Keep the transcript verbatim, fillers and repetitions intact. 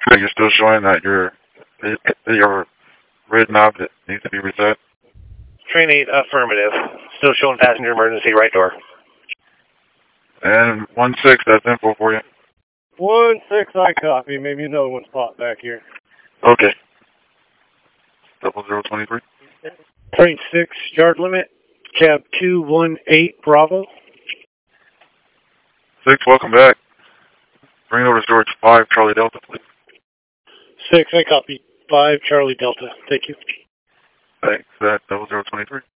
You're still showing that your your red knob that needs to be reset. Train eight, affirmative. Still showing passenger emergency right door. And one six, that's info for you. One six, I copy. Maybe another one spot back here. Okay. Double zero twenty three. Train six, yard limit. Cab two one eight, Bravo. Six, welcome back. Bring over to storage five, Charlie Delta, please. Six, I copy. Five, Charlie Delta. Thank you. Thanks. That double zero twenty three.